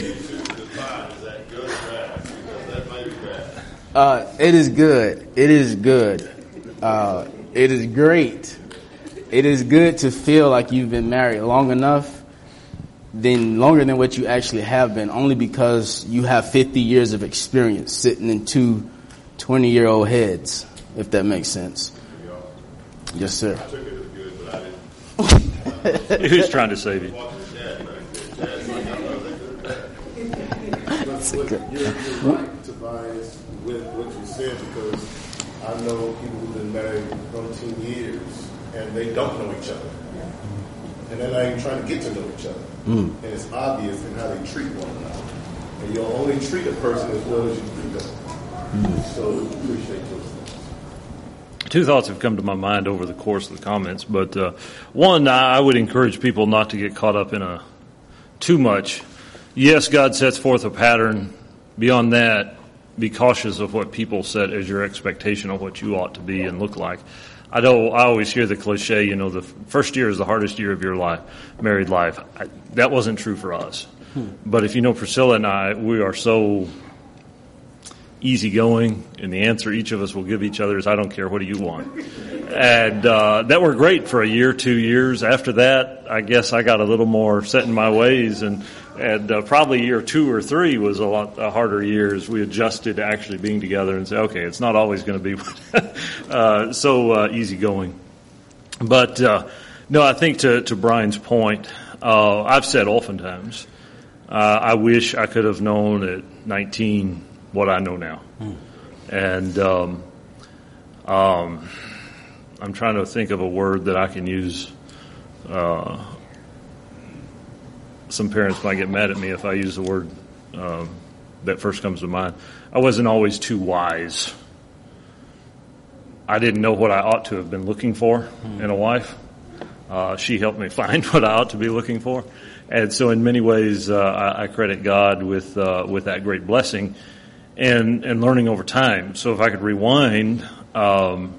uh, it is good. It is good. Uh, it is great. It is good to feel like you've been married long enough, then longer than what you actually have been, only because you have fifty years of experience sitting in two twenty-year-old heads, if that makes sense. Yes, sir. I took it as good, but I didn't. He was trying to save you. That's good. You're, you're right, Tobias, with what you said, because I know people who've been married umpteen years and they don't know each other. And they're not even trying to get to know each other. Mm. And it's obvious in how they treat one another. And you'll only treat a person as well as you treat them. Mm. So appreciate those things. Two thoughts have come to my mind over the course of the comments, but uh, one, I would encourage people not to get caught up in a too much. Yes, God sets forth a pattern. Beyond that, be cautious of what people set as your expectation of what you ought to be and look like. I know I always hear the cliche, you know, the first year is the hardest year of your life, married life. I, that wasn't true for us. Hmm. But if you know Priscilla and I, we are so easygoing, and the answer each of us will give each other is, I don't care, what do you want? And uh, that worked great for a year, two years. After that, I guess I got a little more set in my ways, and and uh, probably year two or three was a lot a harder year as we adjusted to actually being together and say, okay, it's not always going to be uh, so uh, easygoing. But uh, no, I think to, to Brian's point, uh, I've said oftentimes, uh, I wish I could have known at nineteen what I know now. Hmm. And um, um, I'm trying to think of a word that I can use. Uh, some parents might get mad at me if I use the word um, that first comes to mind. I wasn't always too wise. I didn't know what I ought to have been looking for hmm. in a wife. Uh, she helped me find what I ought to be looking for. And so in many ways, uh, I, I credit God with uh, with that great blessing and, and learning over time. So if I could rewind, um,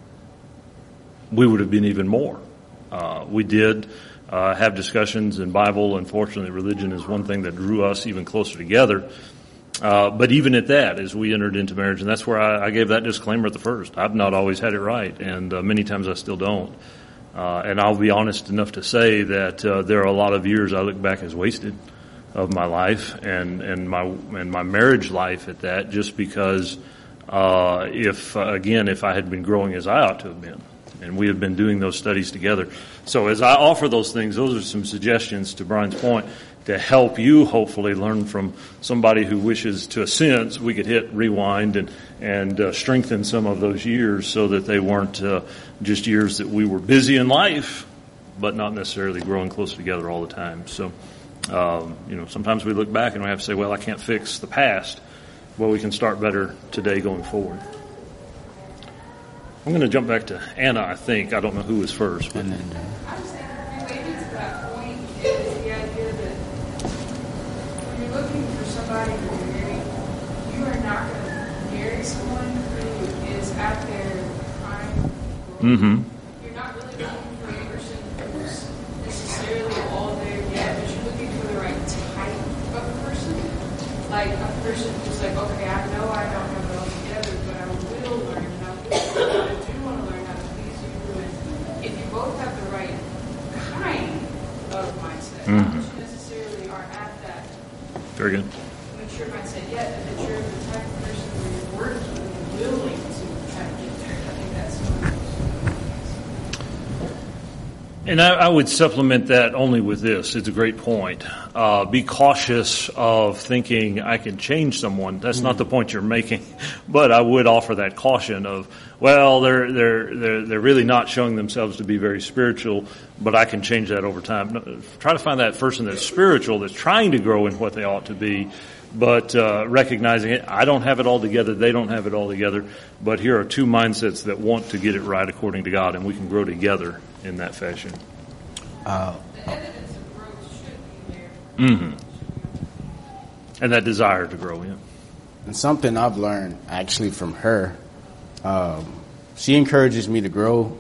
we would have been even more. Uh, we did uh, have discussions in Bible. Unfortunately, religion is one thing that drew us even closer together. Uh, but even at that, as we entered into marriage, and that's where I, I gave that disclaimer at the first. I've not always had it right, and uh, many times I still don't. Uh, and I'll be honest enough to say that uh, there are a lot of years I look back as wasted of my life and, and my and my marriage life at that, just because uh, if uh, again if I had been growing as I ought to have been, and we have been doing those studies together. So as I offer those things, those are some suggestions to Brian's point to help you hopefully learn from somebody who wishes to, a sense, we could hit rewind and and uh, strengthen some of those years so that they weren't uh, just years that we were busy in life, but not necessarily growing closer together all the time. So, um, you know, sometimes we look back and we have to say, well, I can't fix the past. Well, we can start better today going forward. I'm going to jump back to Anna, I think. I don't know who was first. But. I was saying, related to that point is the idea that when you're looking for somebody to marry, you are not going to marry someone who is at their prime. Mm-hmm. You're not really looking for a person who's necessarily all there yet, but you're looking for the right type of person. Like a person who's like, okay, I know I don't have it all together, but I will learn how to. I do want to learn how to please you. And if you both have the right kind of mindset, mm-hmm. not that you necessarily are at that very good mature mindset yet, but that you're the type of person where you're working and willing to try to get there. I think that's one of those. And I, I would supplement that only with this. It's a great point. Uh, be cautious of thinking I can change someone. That's mm-hmm. not the point you're making. But I would offer that caution of, well, they're they're they're they're really not showing themselves to be very spiritual, but I can change that over time. No, try to find that person that's spiritual, that's trying to grow in what they ought to be, but uh, recognizing it. I don't have it all together. They don't have it all together. But here are two mindsets that want to get it right according to God, and we can grow together in that fashion. Uh, the evidence of growth should be there. Mm-hmm. And that desire to grow, yeah. And something I've learned actually from her, um, she encourages me to grow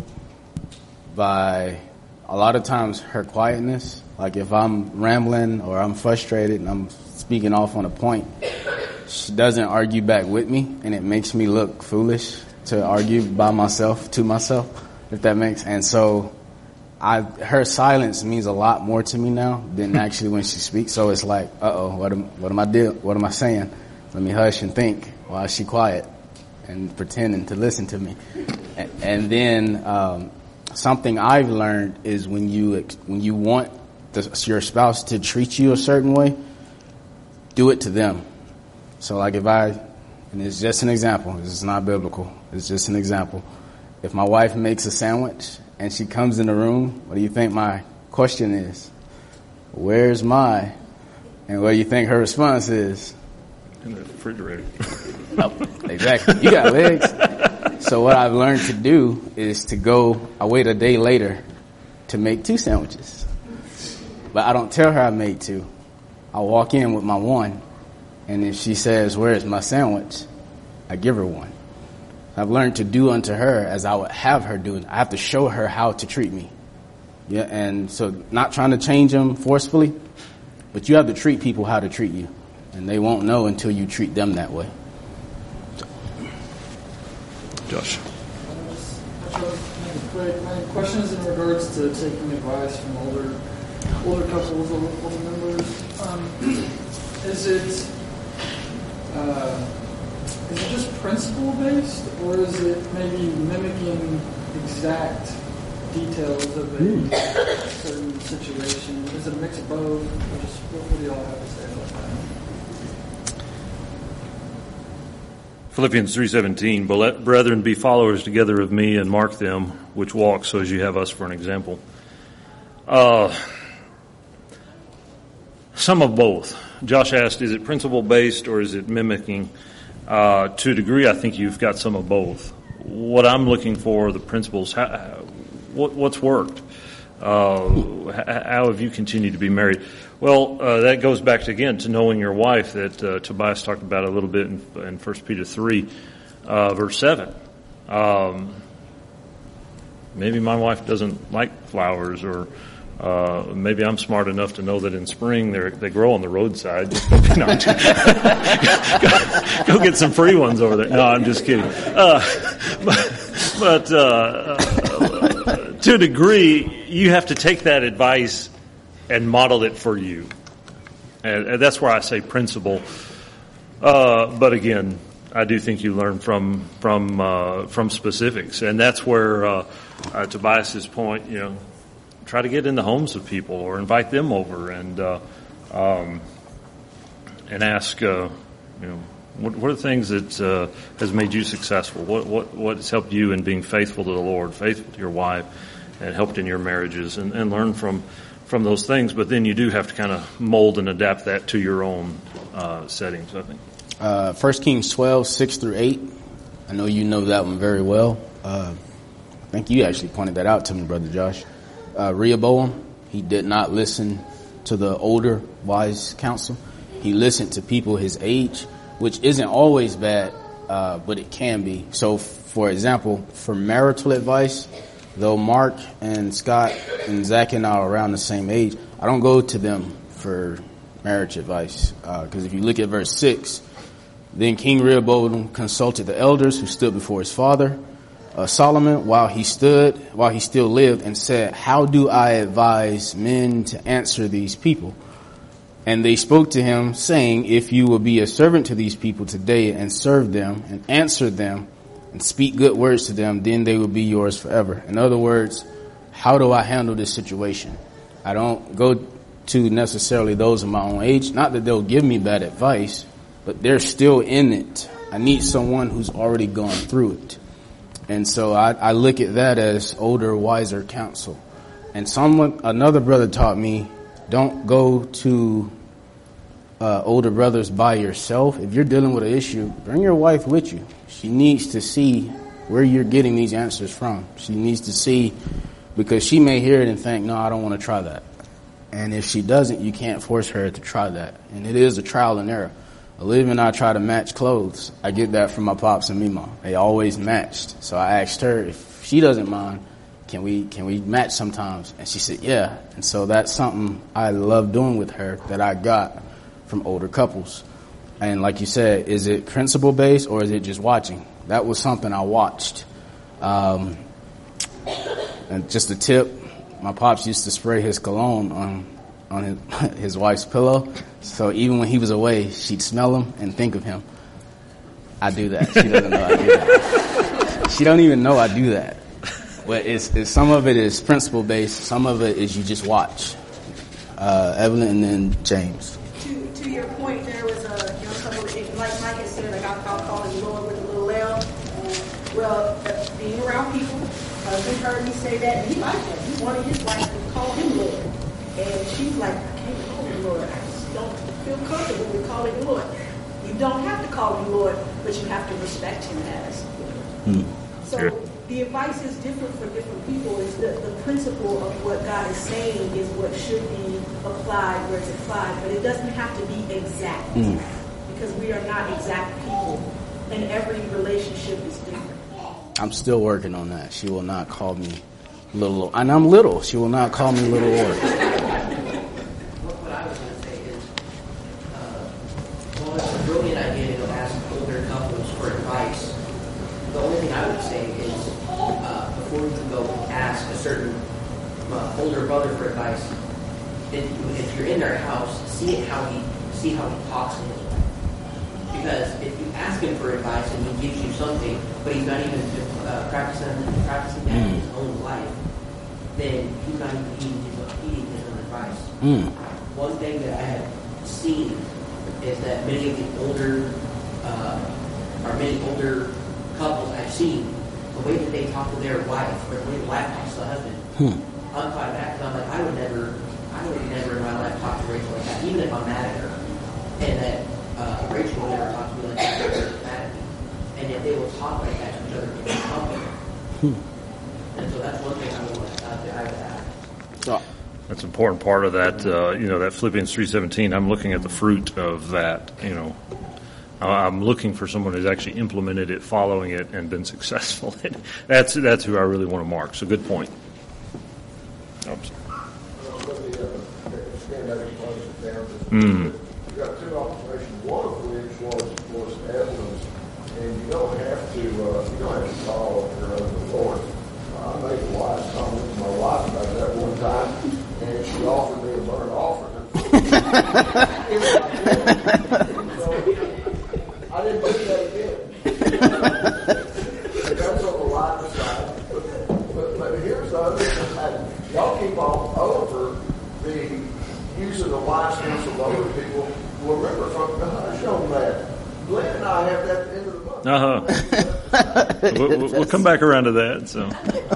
by a lot of times her quietness. Like if I'm rambling or I'm frustrated and I'm speaking off on a point, she doesn't argue back with me, and it makes me look foolish to argue by myself, to myself, if that makes. And so I, her silence means a lot more to me now than actually when she speaks. So it's like, uh-oh, what am, what am I do? What am I saying? Let me hush and think while she's quiet and pretending to listen to me. And, and then um, something I've learned is when you when you want the, your spouse to treat you a certain way, do it to them. So like if I, and it's just an example, this is not biblical, it's just an example. If my wife makes a sandwich and she comes in the room, what do you think my question is? Where's my? And what do you think her response is? In the refrigerator. Oh, exactly. You got legs. So what I've learned to do is to go, I wait a day later to make two sandwiches. But I don't tell her I made two. I walk in with my one, and if she says, where's my sandwich? I give her one. I've learned to do unto her as I would have her do. I have to show her how to treat me. Yeah, and so not trying to change them forcefully, but you have to treat people how to treat you. And they won't know until you treat them that way. Josh. My question is in regards to taking advice from older older couples, older, older members. Um, is it uh, is it just principle based, or is it maybe mimicking exact details of a mm. certain situation? Is it a mix of both? Or just what do y'all have to say about that? Philippians three seventeen, brethren, be followers together of me and mark them which walk so as you have us for an example. Uh, some of both. Josh asked, is it principle based or is it mimicking? Uh, to a degree, I think you've got some of both. What I'm looking for are the principles. How, what, what's worked? Uh, how have you continued to be married? Well, uh, that goes back to, again, to knowing your wife that uh, Tobias talked about a little bit in, in First Peter three, uh, verse seven. Um, maybe my wife doesn't like flowers, or uh, maybe I'm smart enough to know that in spring they they grow on the roadside. No, go, go get some free ones over there. No, I'm just kidding. Uh, but but uh, uh, to a degree, you have to take that advice and model it for you. And, and that's where I say principle. Uh, but again, I do think you learn from, from, uh, from specifics. And that's where, uh, uh, Tobias's point, you know, try to get in the homes of people or invite them over and, uh, um, and ask, uh, you know, what, what are the things that, uh, has made you successful? What, what, what has helped you in being faithful to the Lord, faithful to your wife, and helped in your marriages, and, and learn from, from those things, but then you do have to kind of mold and adapt that to your own uh, settings, I think. Uh, First Kings twelve, six through eight. I know you know that one very well. Uh, I think you actually pointed that out to me, Brother Josh. Uh, Rehoboam, he did not listen to the older wise counsel. He listened to people his age, which isn't always bad, uh, but it can be. So, for example, for marital advice, though Mark and Scott and Zach and I are around the same age, I don't go to them for marriage advice. Because uh, if you look at verse six, then King Rehoboam consulted the elders who stood before his father, uh, Solomon, while he stood, while he still lived, and said, how do I advise men to answer these people? And they spoke to him, saying, if you will be a servant to these people today and serve them and answer them, and speak good words to them, then they will be yours forever. In other words, how do I handle this situation? I don't go to necessarily those of my own age. Not that they'll give me bad advice, but they're still in it. I need someone who's already gone through it. And so I, I look at that as older, wiser counsel. And someone, another brother taught me, don't go to uh, older brothers by yourself. If you're dealing with an issue, bring your wife with you. She needs to see where you're getting these answers from. She needs to see, because she may hear it and think, no, I don't want to try that. And if she doesn't, you can't force her to try that. And it is a trial and error. Olivia and I try to match clothes. I get that from my pops and Mima. They always matched. So I asked her if she doesn't mind, can we can we match sometimes? And she said, yeah. And so that's something I love doing with her that I got from older couples. And like you said, is it principle based or is it just watching? That was something I watched. Um, and just a tip, my pops used to spray his cologne on on his, his wife's pillow. So even when he was away, she'd smell him and think of him. I do that. She doesn't know I do that. She don't even know I do that. But it's, it's some of it is principle based. Some of it is you just watch. Uh, Evelyn and then James. To to your point, there was a young couple, like Mike had said, like I'll call him Lord with a little L. Well, uh, being around people, husband heard me say that, and he liked that. He wanted his wife to call him Lord. And she's like, I can't call him Lord. I just don't feel comfortable with calling him Lord. You don't have to call him Lord, but you have to respect him as Lord. Hmm. So yeah. The advice is different for different people. Is the, the principle of what God is saying is what should be applied where it's applied, but it doesn't have to be exact hmm. because we are not exact people, and every relationship is different. I'm still working on that. She will not call me little, and I'm little. She will not call me little Lord. What I was going to say is, uh, well, it's a brilliant idea to go ask older couples for advice. The only thing I would say is, uh, before you can go ask a certain uh, older brother for advice, if, if you're in their house, see it how he see how he talks to his wife. Because if you ask him for advice and he gives you something, but he's not even uh, practicing practicing that in his own life, then he's not even heeding his, heeding his own advice. Mm. One thing that I have seen is that many of the older, uh, or many older couples I've seen, the way that they talk to their wife, or the way the wife talks to the husband, hmm. I'm quite back because I'm like, I would never, I would never in my life talk to Rachel like that, even if I'm mad at her. And that uh, Rachel will never talk to me like that if they're mad at me. And yet they will talk like that to each other in public. Hmm. And so that's one thing I would want to I would add. Oh. That's an important part of that, uh, you know, that Philippians three seventeen. I'm looking at the fruit of that, you know. I'm looking for someone who's actually implemented it, following it, and been successful. that's that's who I really want to mark. So good point. Oops. Mm. You got two observations. One of which was was Evelyn's, and you don't have to uh, you don't have to call your husband Lord. I made a wise comment to my wife about that one time, and she offered me a burnt offering. I didn't do that again. That's on the lighter side. But, but, but here's the other thing. Y'all keep on over the use of the wise counsel of other people. Well, remember, from the hush on that, Glenn and I have that at the end of the month. Uh-huh. we'll, we'll, we'll come back around to that. So,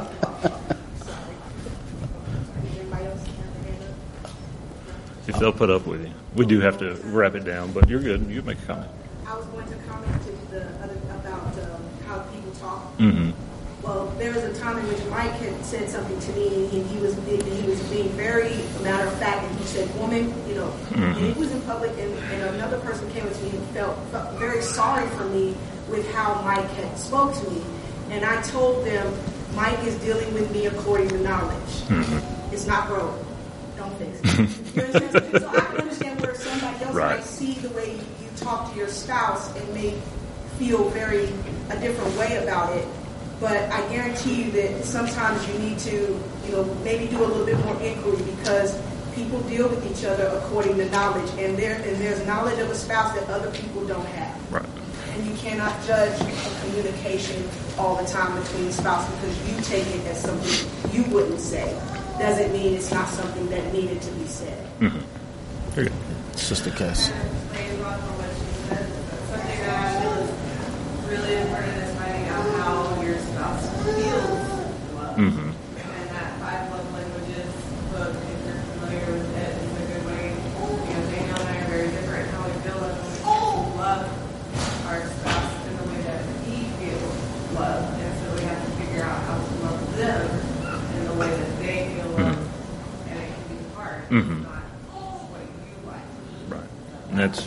if they'll put up with you, we do have to wrap it down. But you're good. You can make a comment. I was going to comment to the other about um, how people talk. Mm-hmm. Well, there was a time in which Mike had said something to me, and he, he was he was being very matter of fact, and he said, "Woman, you know," mm-hmm. and it was in public, and, and another person came up to me and felt, felt very sorry for me with how Mike had spoke to me, and I told them, Mike is dealing with me according to knowledge. Mm-hmm. It's not broke. Don't fix it. So I can understand where somebody else right. might see the way you talk to your spouse and may feel very a different way about it. But I guarantee you that sometimes you need to, you know, maybe do a little bit more inquiry because people deal with each other according to knowledge, and there and there's knowledge of a spouse that other people don't have. Right. and you cannot judge a communication all the time between the spouse because you take it as something you wouldn't say. Doesn't mean it's not something that needed to be said. Mm-hmm. Very good. Sister Cass. Something that I feel is really important is finding out how your spouse feels love. Mm-hmm. And that five love languages book, if you're familiar with it, is a good way. You know, Daniel and I are very different in how we feel love. We love our spouse in the way that he feels love. And so we have to figure out how to love them in the way that they feel love. Mm-hmm. And it can be hard. Mm-hmm. It's not what you like. Right. And that's...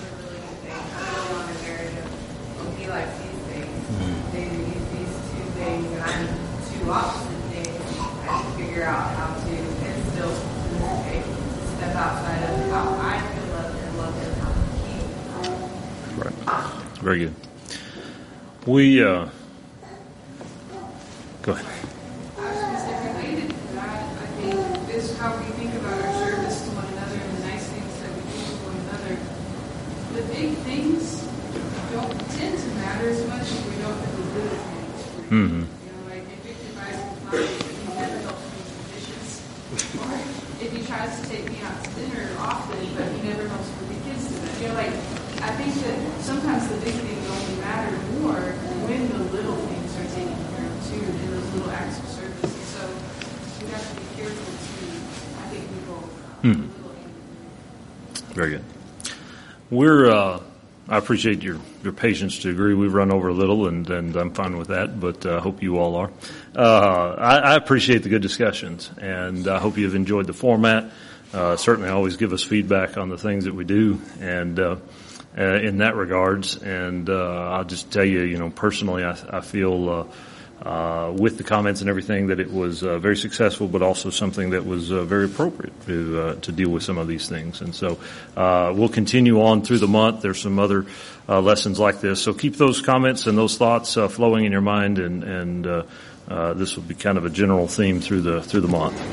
He likes these things. They do these two things, and I do two opposite things. I have to figure out how to instill, okay, step outside of how I feel loved and love him, how he feels. Right. Very good. We, uh, go ahead. I was going to say, related to that, I think this is how we think about our service to one another and the nice things that we do to one another. The big things don't tend to matter as much if we don't do the little things. Mm-hmm. You know, like if Victor buys me flowers, he never helps me with the dishes. Or if he tries to take me out to dinner often, but he never helps with the kids to bed. You know, like, I think that sometimes the big things only matter more when the little things are taken care of too, in those little acts of service. And so we have to be careful to, I think, people Mm-hmm. Very good. We're, uh, I appreciate your, your patience to agree. We've run over a little, and, and I'm fine with that, but I uh, hope you all are. Uh, I, I appreciate the good discussions, and I hope you've enjoyed the format. Uh, certainly always give us feedback on the things that we do, and uh, uh, in that regards. And uh, I'll just tell you, you know, personally, I, I feel uh, uh, with the comments and everything that it was uh, very successful, but also something that was uh, very appropriate to uh, to deal with some of these things. And so uh, we'll continue on through the month. There's some other uh, lessons like this, so keep those comments and those thoughts uh, flowing in your mind, and and uh, uh, this will be kind of a general theme through the through the month.